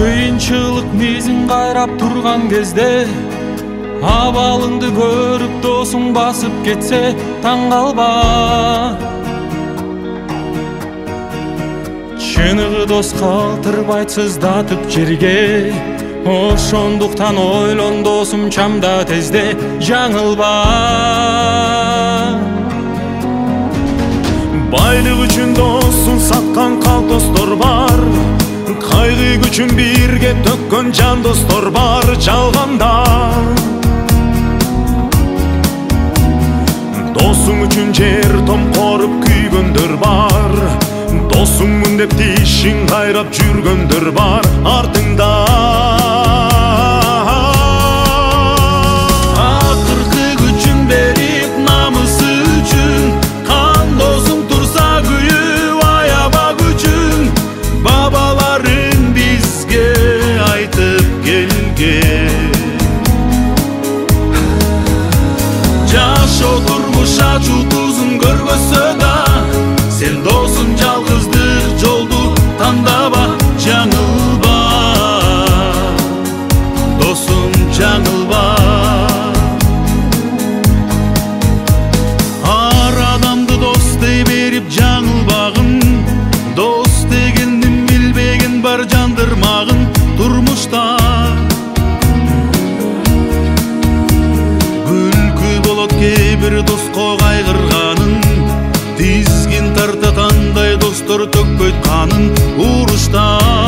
Кыйынчылык мизин кайрап турган кезде абалыңды көрүп досуң басып кетсе таң калба. Чыныгы дос калтырбайт сыздатып жерге, ошондуктан ойлон досум чамда тезде жаңылба. Байлык үчүн досун саткан калп достор бар, кайгы күчүн бирге төккөн жан достор бар жалганда. Досуң үчүн жер том коруп күйгөндөр бар, досуңмун деп тишин кайрап жүргөндөр бар артыңда. Акыркы күчүн берип намысы үчүн, кан досуң турса күйүп аяба күчүн, бабаларың бизге айтып келген. Жашоо турмуш ачуу тузун көргөзсө да, сен досум жалгыздык жолду тандава, жаңылба. Досум жаңылба. Ар адамды дос дей берип жаңылбагын, дос дегендин билбеген бар жандырмагын турмушта. Күлкү болот кээ бир доско кайгырганын, тизгин тартатандай достор төкпөйт канын урушта.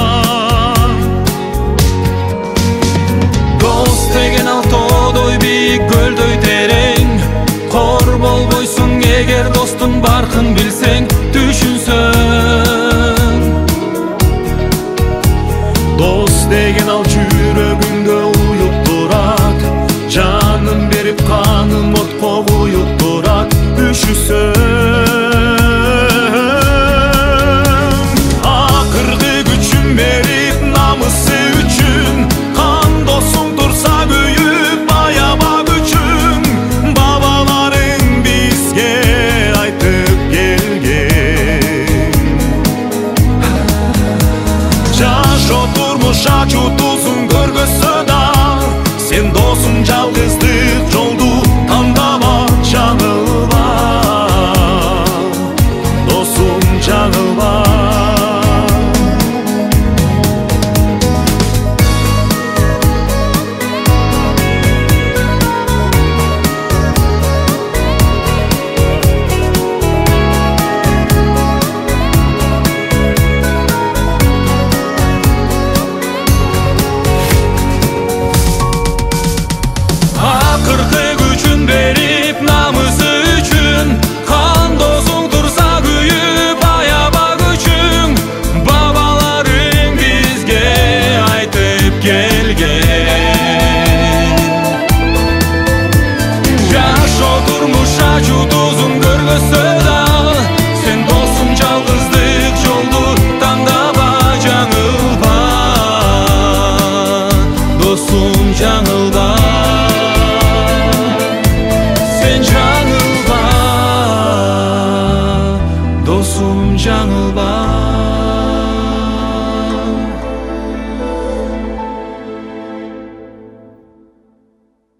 Дос деген ал тоодой бийик, көлдөй терең, кор болбойсуң эгер достун баркын билсең, түшүнсөң. Дос деген ал жүрөгүңдө уюп турат, жанын берип канын отко куюп турат, үшүсөң. Акыркы күчүн берип намысы үчүн, кан досуң турса күйүп аяба күчүн, бабаларың бизге айтып келген. Жашоо турмуш ачуу тузун көргөзсө